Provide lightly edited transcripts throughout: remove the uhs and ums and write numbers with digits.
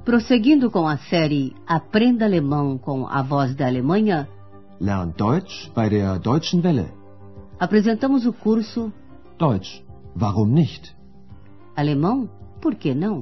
Prosseguindo com a série Aprenda Alemão com a Voz da Alemanha, Lern Deutsch bei der Deutschen Welle. apresentamos o curso Deutsch, warum nicht? Alemão, por que não?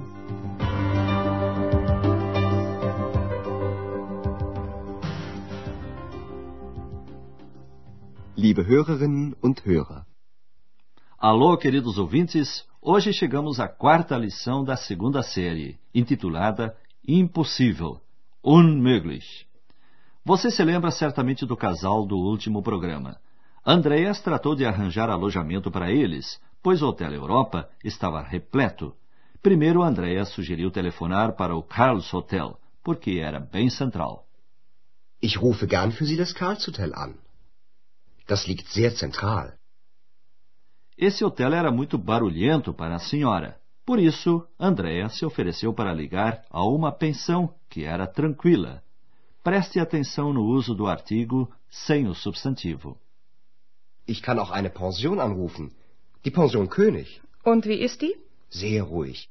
Liebe Hörerinnen und Hörer. Alô, queridos ouvintes, hoje chegamos à quarta lição da segunda série, intitulada Impossível, Unmöglich. Você se lembra certamente do casal do último programa. Andreas tratou de arranjar alojamento para eles, pois o Hotel Europa estava repleto. Primeiro, Andreas sugeriu telefonar para o Karls Hotel, porque era bem central. Ich rufe gern für Sie das Karlshotel an. Das liegt sehr zentral. Esse hotel era muito barulhento para a senhora. Por isso, Andrea se ofereceu para ligar a uma pensão que era tranquila. Preste atenção no uso do artigo sem o substantivo. Ich kann auch eine Pension anrufen. Die Pension König. Und wie ist die? Sehr ruhig.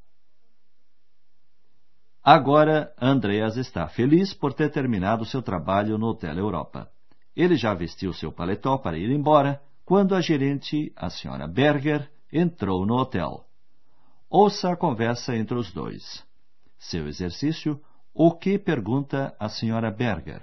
Agora, Andreas está feliz por ter terminado seu trabalho no Hotel Europa. Ele já vestiu seu paletó para ir embora, quando a gerente, a senhora Berger, entrou no hotel. Ouça a conversa entre os dois. Seu exercício, o que pergunta a senhora Berger?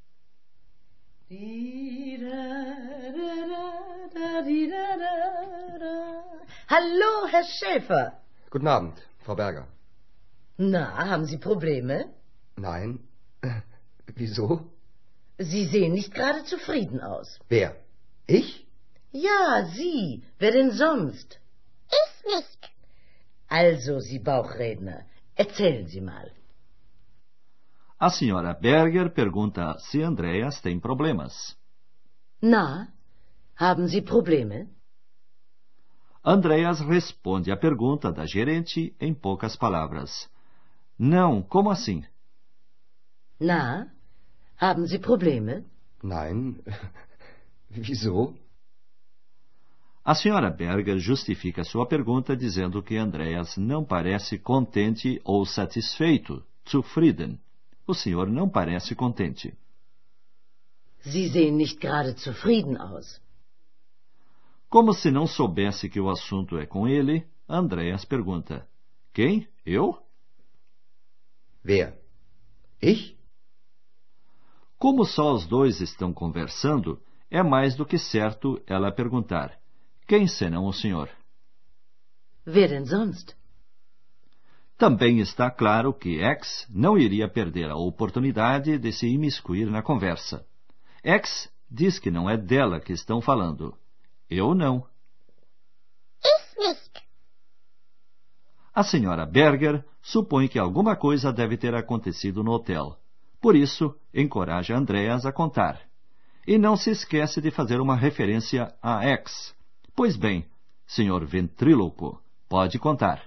Hallo, Herr Schäfer. Guten Abend, Frau Berger. Na, haben Sie Probleme? Nein. Wieso? Sie sehen nicht gerade zufrieden aus. Wer? Ich? Ja, Sie. Wer denn sonst? Ich nicht. Also, Sie Bauchredner, erzählen Sie mal. A senhora Berger pergunta se Andreas tem problemas. Na, haben Sie Probleme? Andreas responde à pergunta da gerente em poucas palavras. Não, como assim? Na, haben Sie Probleme? Nein. Wieso? A senhora Berger justifica sua pergunta dizendo que Andreas não parece contente ou satisfeito, zufrieden. O senhor não parece contente. Sie sehen nicht gerade zufrieden aus. Como se não soubesse que o assunto é com ele, Andreas pergunta: Quem? Eu? Wer? Ich? Como só os dois estão conversando, é mais do que certo ela perguntar: Quem senão o senhor? Wer denn sonst? Também está claro que X não iria perder a oportunidade de se imiscuir na conversa. X diz que não é dela que estão falando. Eu não. Ich nicht. A senhora Berger supõe que alguma coisa deve ter acontecido no hotel. Por isso, encoraja Andreas a contar. E não se esquece de fazer uma referência a X. Pois bem, senhor ventríloco, pode contar.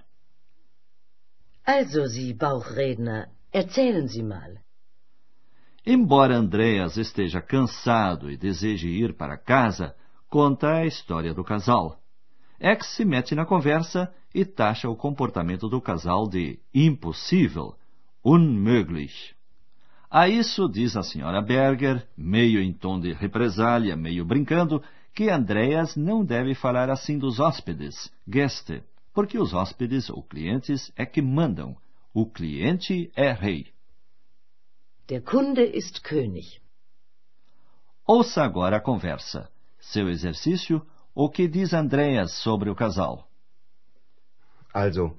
Also, Sie Bauchredner, erzählen Sie mal. Embora Andreas esteja cansado e deseje ir para casa, conta a história do casal. X se mete na conversa e taxa o comportamento do casal de impossível, unmöglich. A isso diz a senhora Berger, meio em tom de represália, meio brincando, que Andreas não deve falar assim dos hóspedes, Gäste, porque os hóspedes ou clientes é que mandam. O cliente é rei. Der Kunde ist König. Ouça agora a conversa. Seu exercício, o que diz Andreas sobre o casal? Also,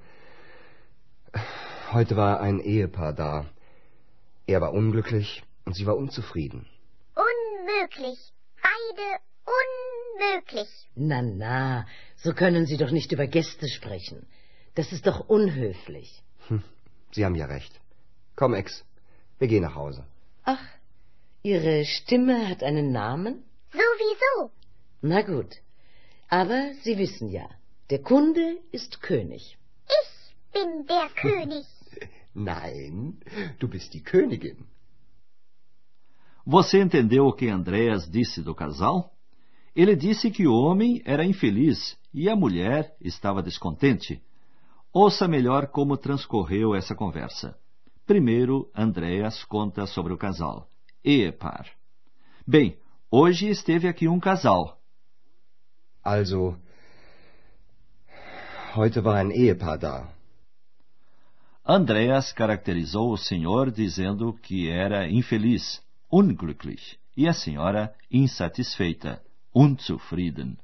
heute war ein Ehepaar da. Er war unglücklich und sie war unzufrieden. Unmöglich. Beide unmöglich. Na, na, so können Sie doch nicht über Gäste sprechen. Das ist doch unhöflich. Sie haben ja recht. Komm, Ex, wir gehen nach Hause. Ach, Ihre Stimme hat einen Namen? Sowieso. Na gut, aber Sie wissen ja, der Kunde ist König. Ich bin der König. Nein, du bist die Königin. Você entendeu o que Andreas disse do casal? Ele disse que o homem era infeliz e a mulher estava descontente. Ouça melhor como transcorreu essa conversa. Primeiro, Andreas conta sobre o casal. Ehepaar. Bem, hoje esteve aqui um casal. Also, heute war ein Ehepaar da. Andreas caracterizou o senhor dizendo que era infeliz, unglücklich, e a senhora insatisfeita, unzufrieden.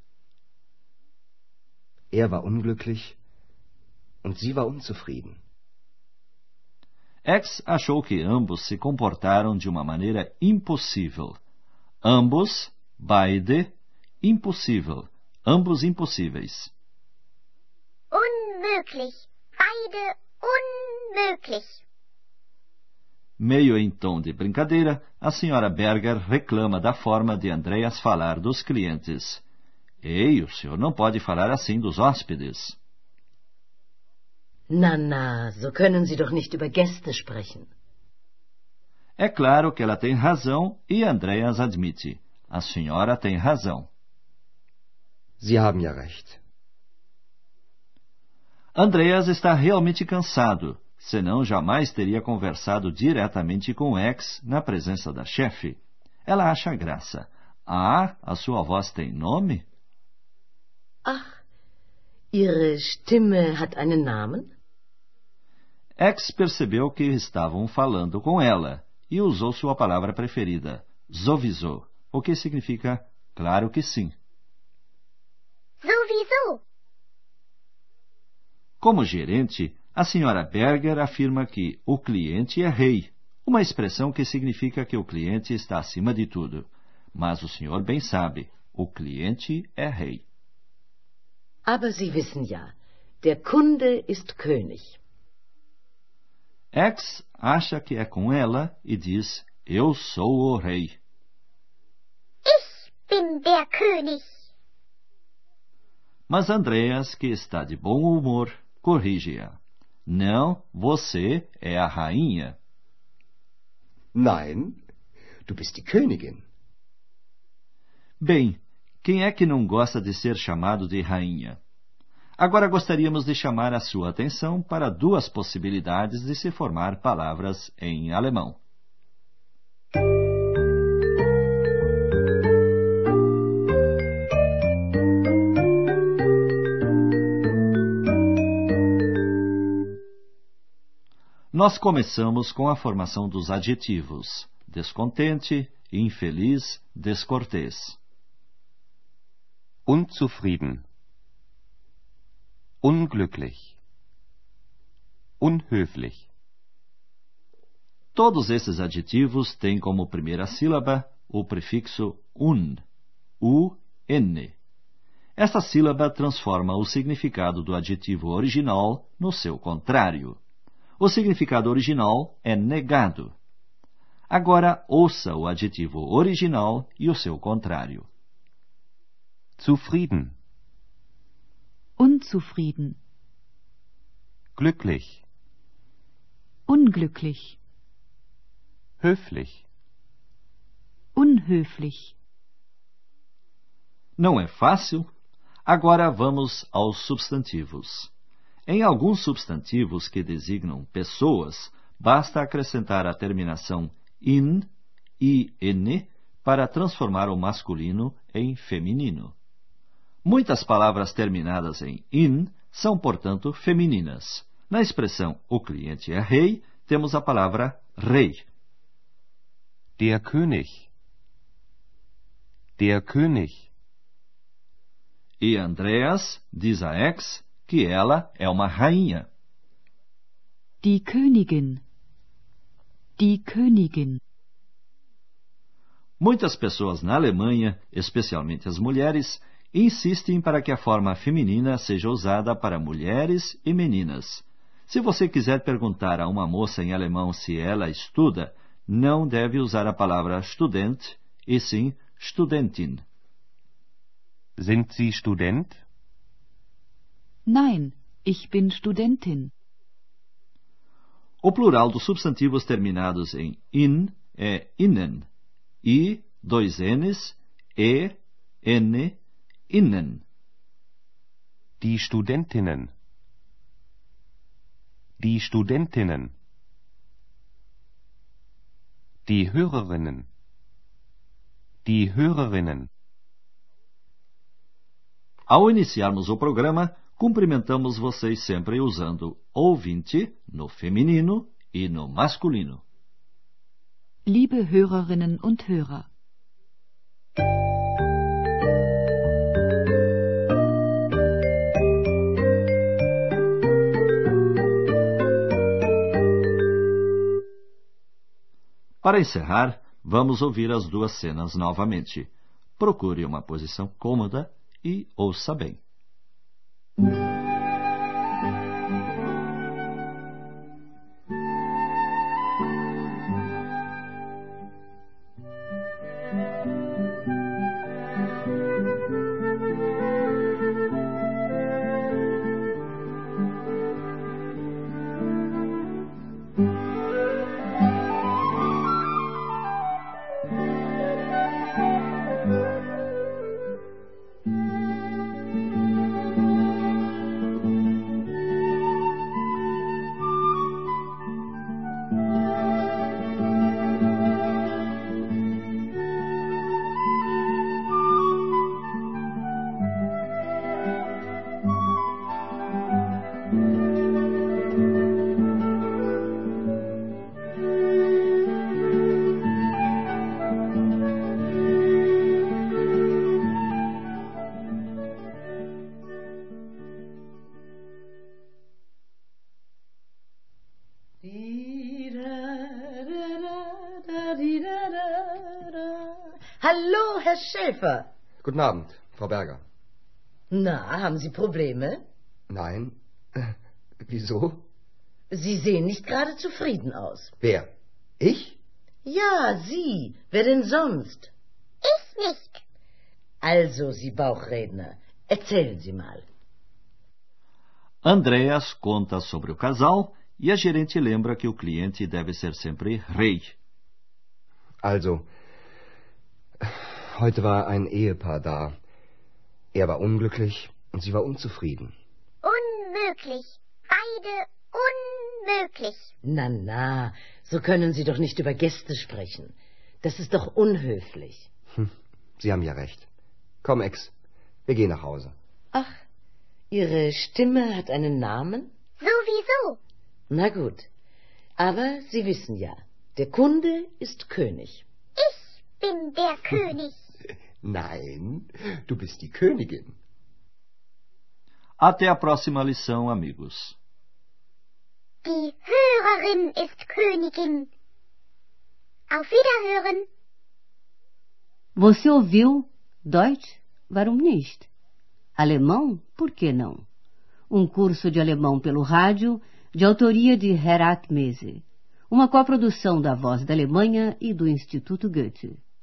Er war unglücklich und sie war unzufrieden. X achou que ambos se comportaram de uma maneira impossível. Ambos, beide, impossível, ambos impossíveis. Unmöglich. Beide unmöglich. Meio em tom de brincadeira, a senhora Berger reclama da forma de Andreas falar dos clientes. Ei, o senhor não pode falar assim dos hóspedes. Na, so können Sie doch nicht über Gäste sprechen. É claro que ela tem razão e Andreas admite. A senhora tem razão. Sie haben ja recht. Andreas está realmente cansado, senão jamais teria conversado diretamente com X na presença da chefe. Ela acha graça. Ah, a sua voz tem nome? Ach, Ihre Stimme hat einen Namen? X percebeu que estavam falando com ela e usou sua palavra preferida, sowieso, o que significa claro que sim. Sowieso. Como gerente, a senhora Berger afirma que o cliente é rei, uma expressão que significa que o cliente está acima de tudo. Mas o senhor bem sabe, o cliente é rei. Aber Sie wissen ja, der Kunde ist König. X acha que é com ela e diz, eu sou o rei. Ich bin der König. Mas Andreas, que está de bom humor, corrige-a. Não, você é a rainha. Nein, du bist die Königin. Bem, quem é que não gosta de ser chamado de rainha? Agora gostaríamos de chamar a sua atenção para duas possibilidades de se formar palavras em alemão. Nós começamos com a formação dos adjetivos: descontente, infeliz, descortês. Unzufrieden, unglücklich, unhöflich. Todos esses adjetivos têm como primeira sílaba o prefixo un, u-n. Esta sílaba transforma o significado do adjetivo original no seu contrário. O significado original é negado. Agora, ouça o adjetivo original e o seu contrário. Zufrieden, Unzufrieden, glücklich, unglücklich, höflich. unhöflich. Não é fácil? Agora vamos aos substantivos. Em alguns substantivos que designam pessoas, basta acrescentar a terminação in, para transformar o masculino em feminino. Muitas palavras terminadas em in são, portanto, femininas. Na expressão o cliente é rei, temos a palavra rei. Der König, der König. E Andreas diz a X que ela é uma rainha. Die Königin, die Königin. Muitas pessoas na Alemanha, especialmente as mulheres, insistem para que a forma feminina seja usada para mulheres e meninas. Se você quiser perguntar a uma moça em alemão se ela estuda, não deve usar a palavra Student, e sim Studentin. Sind Sie Student? Nein, ich bin Studentin. O plural dos substantivos terminados em in é innen. I, dois N's, e, n, innen. Die Studentinnen. Die Studentinnen. Die Hörerinnen. Die Hörerinnen. Ao iniciarmos o programa, cumprimentamos vocês sempre usando ouvinte no feminino e no masculino. Liebe Hörerinnen und Hörer. Para encerrar, vamos ouvir as duas cenas novamente. Procure uma posição cômoda e ouça bem. Hallo, Herr Schäfer. Guten Abend, Frau Berger. Na, haben Sie Probleme? Nein. Wieso? Sie sehen nicht gerade zufrieden aus. Wer? Ich? Ja, Sie. Wer denn sonst? Ich nicht. Also, Sie Bauchredner, erzählen Sie mal. Andreas conta sobre o casal e a gerente lembra que o cliente deve ser sempre rei. Also, heute war ein Ehepaar da. Er war unglücklich und sie war unzufrieden. Unmöglich. Beide unmöglich. Na, so können Sie doch nicht über Gäste sprechen. Das ist doch unhöflich. Sie haben ja recht. Komm, Ex, wir gehen nach Hause. Ach, Ihre Stimme hat einen Namen? Sowieso. Na gut. Aber Sie wissen ja, der Kunde ist König. Ich bin der König. Nein, du bist die Königin. Até a próxima lição, amigos. Die Hörerin ist Königin. Auf Wiederhören. Você ouviu Deutsch? Warum nicht? Alemão? Por que não? Um curso de alemão pelo rádio, de autoria de Herat Mese. Uma coprodução da Voz da Alemanha e do Instituto Goethe.